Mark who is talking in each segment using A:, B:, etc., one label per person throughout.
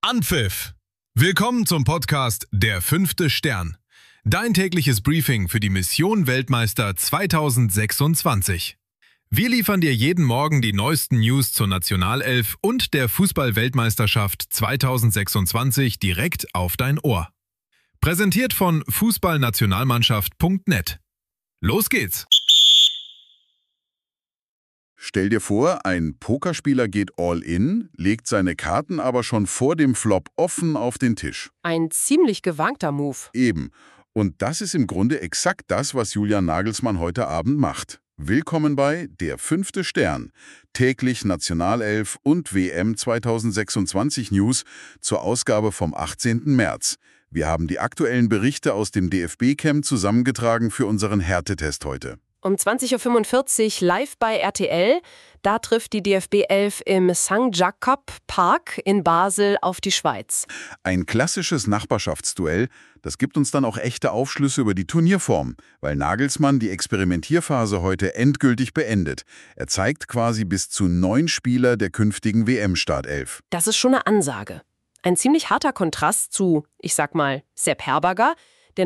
A: Anpfiff! Willkommen zum Podcast Der fünfte Stern. Dein tägliches Briefing für die Mission Weltmeister 2026. Wir liefern dir jeden Morgen die neuesten News zur Nationalelf und der Fußball-Weltmeisterschaft 2026 direkt auf dein Ohr. Präsentiert von fußballnationalmannschaft.net. Los geht's!
B: Stell dir vor, ein Pokerspieler geht all in, legt seine Karten aber schon vor dem Flop offen auf den Tisch.
C: Ein ziemlich gewagter Move.
B: Eben. Und das ist im Grunde exakt das, was Julian Nagelsmann heute Abend macht. Willkommen bei Der fünfte Stern, täglich Nationalelf und WM 2026 News zur Ausgabe vom 18. März. Wir haben die aktuellen Berichte aus dem DFB-Camp zusammengetragen für unseren Härtetest heute.
C: Um 20.45 Uhr live bei RTL. Da trifft die DFB 11 im St. Jakob Park in Basel auf die Schweiz.
B: Ein klassisches Nachbarschaftsduell, das gibt uns dann auch echte Aufschlüsse über die Turnierform, weil Nagelsmann die Experimentierphase heute endgültig beendet. Er zeigt quasi bis zu 9 Spieler der künftigen WM-Startelf.
C: Das ist schon eine Ansage. Ein ziemlich harter Kontrast zu, ich sag mal, Sepp Herberger, der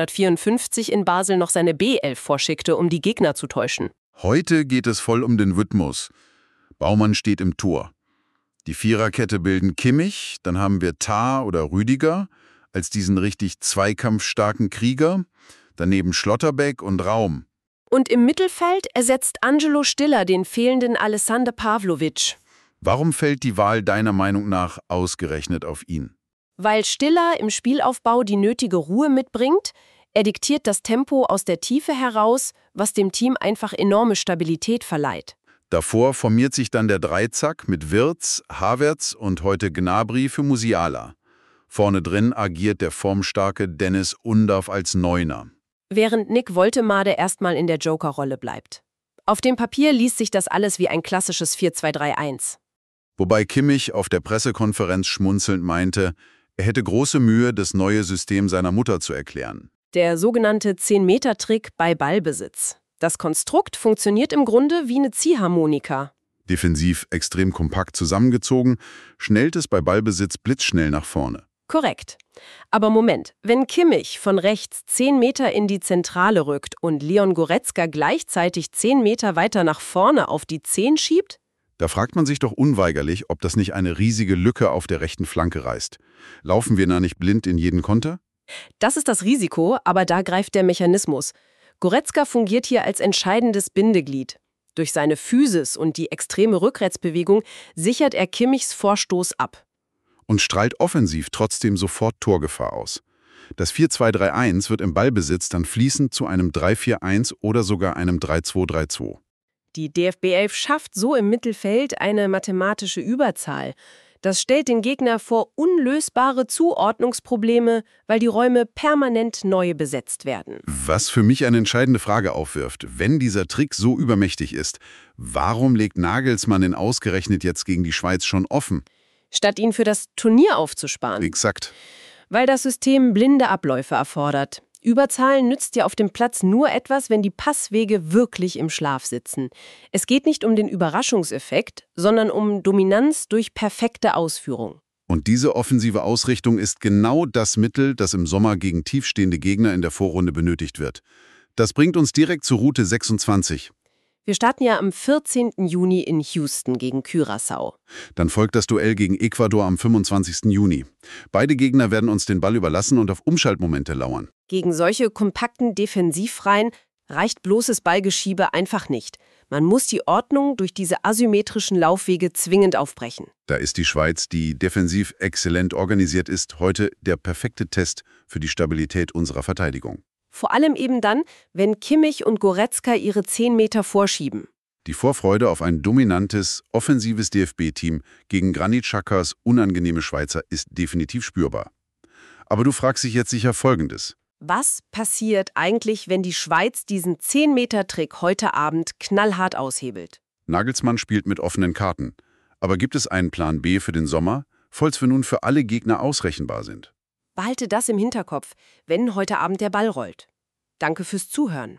C: 1954 in Basel noch seine B11 vorschickte, um die Gegner zu täuschen.
B: Heute geht es voll um den Rhythmus. Baumann steht im Tor. Die Viererkette bilden Kimmich, dann haben wir Tah oder Rüdiger als diesen richtig zweikampfstarken Krieger, daneben Schlotterbeck und Raum.
C: Und im Mittelfeld ersetzt Angelo Stiller den fehlenden Alexander Pavlovic.
B: Warum fällt die Wahl deiner Meinung nach ausgerechnet auf ihn?
C: Weil Stiller im Spielaufbau die nötige Ruhe mitbringt, er diktiert das Tempo aus der Tiefe heraus, was dem Team einfach enorme Stabilität verleiht.
B: Davor formiert sich dann der Dreizack mit Wirtz, Havertz und heute Gnabry für Musiala. Vorne drin agiert der formstarke Dennis Undav als Neuner.
C: Während Nick Woltemade erstmal in der Joker-Rolle bleibt. Auf dem Papier liest sich das alles wie ein klassisches 4-2-3-1.
B: Wobei Kimmich auf der Pressekonferenz schmunzelnd meinte, er hätte große Mühe, das neue System seiner Mutter zu erklären.
C: Der sogenannte 10-Meter-Trick bei Ballbesitz. Das Konstrukt funktioniert im Grunde wie eine Ziehharmonika.
B: Defensiv extrem kompakt zusammengezogen, schnellt es bei Ballbesitz blitzschnell nach vorne.
C: Korrekt. Aber Moment, wenn Kimmich von rechts 10 Meter in die Zentrale rückt und Leon Goretzka gleichzeitig 10 Meter weiter nach vorne auf die 10 schiebt?
B: Da fragt man sich doch unweigerlich, ob das nicht eine riesige Lücke auf der rechten Flanke reißt. Laufen wir da nicht blind in jeden Konter?
C: Das ist das Risiko, aber da greift der Mechanismus. Goretzka fungiert hier als entscheidendes Bindeglied. Durch seine Physis und die extreme Rückwärtsbewegung sichert er Kimmichs Vorstoß ab.
B: Und strahlt offensiv trotzdem sofort Torgefahr aus. Das 4-2-3-1 wird im Ballbesitz dann fließend zu einem 3-4-1 oder sogar einem 3-2-3-2.
C: Die DFB 11 schafft so im Mittelfeld eine mathematische Überzahl. Das stellt den Gegner vor unlösbare Zuordnungsprobleme, weil die Räume permanent neu besetzt werden.
B: Was für mich eine entscheidende Frage aufwirft, wenn dieser Trick so übermächtig ist, warum legt Nagelsmann ihn ausgerechnet jetzt gegen die Schweiz schon offen?
C: Statt ihn für das Turnier aufzusparen.
B: Exakt.
C: Weil das System blinde Abläufe erfordert. Überzahlen nützt ja auf dem Platz nur etwas, wenn die Passwege wirklich im Schlaf sitzen. Es geht nicht um den Überraschungseffekt, sondern um Dominanz durch perfekte Ausführung.
B: Und diese offensive Ausrichtung ist genau das Mittel, das im Sommer gegen tiefstehende Gegner in der Vorrunde benötigt wird. Das bringt uns direkt zur Route 26.
C: Wir starten ja am 14. Juni in Houston gegen Curaçao.
B: Dann folgt das Duell gegen Ecuador am 25. Juni. Beide Gegner werden uns den Ball überlassen und auf Umschaltmomente lauern.
C: Gegen solche kompakten Defensivreihen reicht bloßes Ballgeschiebe einfach nicht. Man muss die Ordnung durch diese asymmetrischen Laufwege zwingend aufbrechen.
B: Da ist die Schweiz, die defensiv exzellent organisiert ist, heute der perfekte Test für die Stabilität unserer Verteidigung.
C: Vor allem eben dann, wenn Kimmich und Goretzka ihre 10 Meter vorschieben.
B: Die Vorfreude auf ein dominantes, offensives DFB-Team gegen Granit Xhakas unangenehme Schweizer ist definitiv spürbar. Aber du fragst dich jetzt sicher Folgendes.
C: Was passiert eigentlich, wenn die Schweiz diesen 10-Meter-Trick heute Abend knallhart aushebelt?
B: Nagelsmann spielt mit offenen Karten. Aber gibt es einen Plan B für den Sommer, falls wir nun für alle Gegner ausrechenbar sind?
C: Behalte das im Hinterkopf, wenn heute Abend der Ball rollt. Danke fürs Zuhören.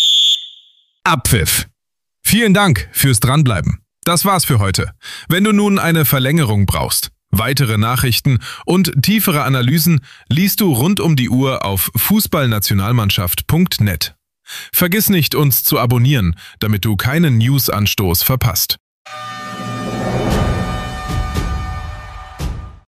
A: Abpfiff! Vielen Dank fürs Dranbleiben. Das war's für heute. Wenn du nun eine Verlängerung brauchst, Weitere Nachrichten und tiefere Analysen liest du rund um die Uhr auf fußballnationalmannschaft.net. Vergiss nicht, uns zu abonnieren, damit du keinen News-Anstoß verpasst.